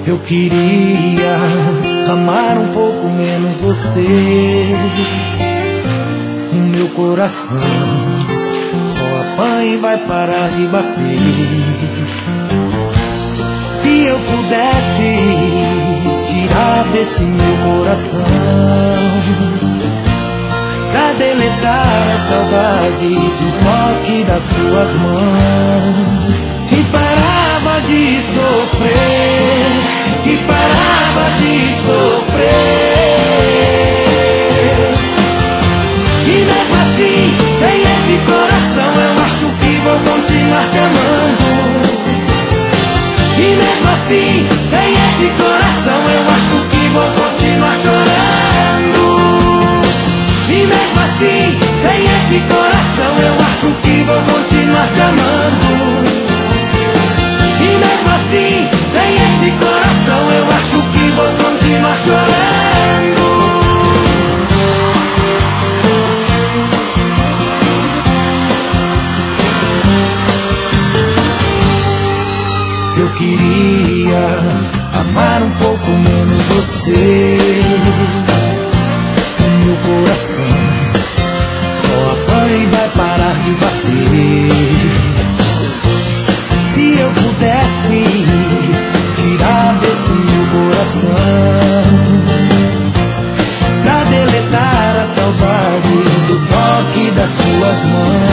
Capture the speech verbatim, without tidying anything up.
Eu queria amar um pouco menos você. O meu coração só apanha e vai parar de bater. Se eu pudesse tirar desse meu coração, pra deletar a saudade do toque das suas mãos, e parava de sofrer, e parava de sofrer. E mesmo assim, sem esse coração, eu acho que vou continuar te amando. E mesmo assim, sem esse coração, eu acho que vou continuar chorando. E mesmo assim, sem esse coração, eu acho que vou continuar te amando. E mesmo assim, sem esse coração, eu acho que vou continuar chorando. Eu queria amar um pouco menos você. O meu coração só apanha e vai parar de bater. Se eu pudesse tirar desse meu coração, pra deletar a saudade do toque das suas mãos,